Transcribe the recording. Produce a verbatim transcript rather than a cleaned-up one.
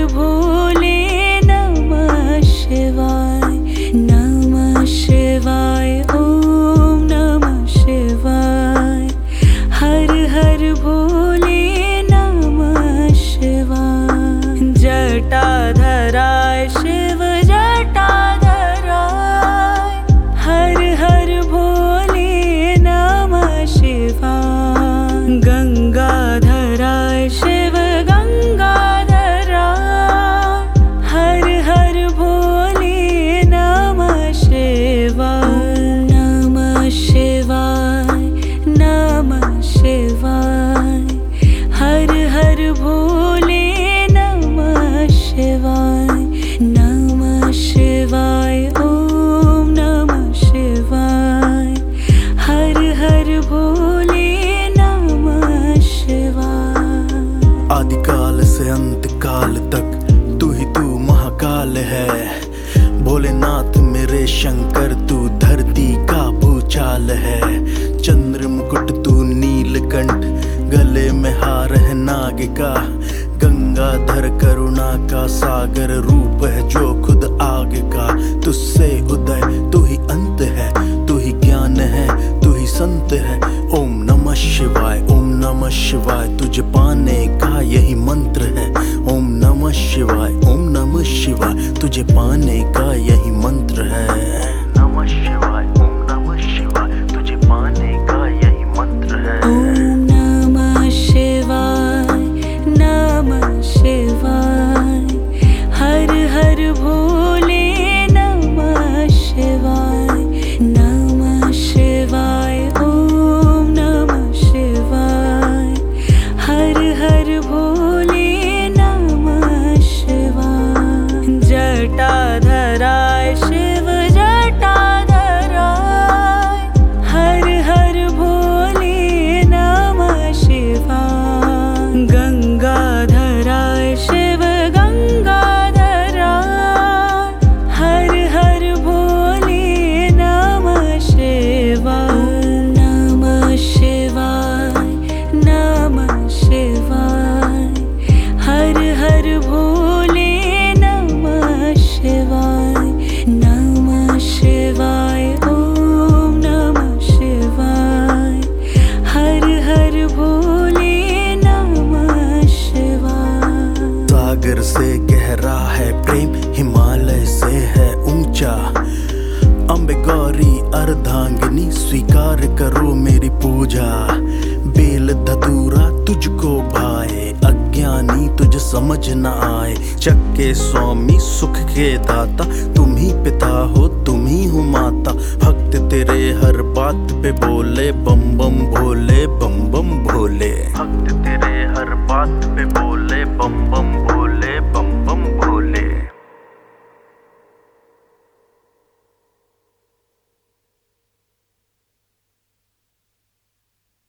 भोले नमः शिवाय, नमः शिवाय, ओम नमः शिवाय। हर हर भोले नमः शिवाय। जटाधराय शिव जटाधराय, हर हर भोले नमः शिवाय। गंगाधराय शिव गंगाधराय, हर हर भोले नमः शिवाय। नमः शिवाय, नमः शिवाय, हर हर भोले नमः शिवाय। नमः शिवाय, ओम नमः शिवाय, हर हर भोले नमः शिवाय। आदिकाल से अंत काल तक तू ही तू महाकाल है। भोलेनाथ मेरे शंकर तू धरती का भूचाल है। चंद्र मुकुट तू नीलकंठ, गले में हार है नाग का। गंगाधर करुणा का सागर, रूप है जो खुद आग का। तुझसे उदय तू ही अंत है, तू ही ज्ञान है, तू ही संत है। ओम नमः शिवाय, ओम नमः शिवाय, तुझे पाने का यही मंत्र है। ओम नमः शिवाय, ओम नमः शिवाय, तुझे पाने का यही मंत्र है। नमः शिवाय, ओम नमः शिवाय, तुझे पाने का यही मंत्र है। ओम नमः शिवाय, नमः शिवाय, हर हर भोले नमः शिवाय। नमः शिवाय, ओम नमः शिवाय, हर हर भोले नमः शिवाय। जटाधराय शिव जटाधराय, हर हर भोले नमः शिवाय। गंगाधराय शिव गंगाधराय, हर हर भोले नमः शिवाय। नमः शिवाय, नमः शिवाय, हर हर भोले नमः शिवाय। नमः शिवाय, ओम नमः शिवाय, हर हर भोले नमः शिवाय। सागर से गहरा है प्रेम, हिमालय से है ऊंचा। अम्बे गौरी अर्धांगिनी, स्वीकार करो मेरी पूजा। बेल धतूरा तुझको भाए, अज्ञानी तुझ समझ न आए। चक्के स्वामी सुख के दाता, तुम ही पिता हो तुम ही हो माता। भक्त तेरे हर बात पे बोले बम बम भोले, बम बम भोले। भक्त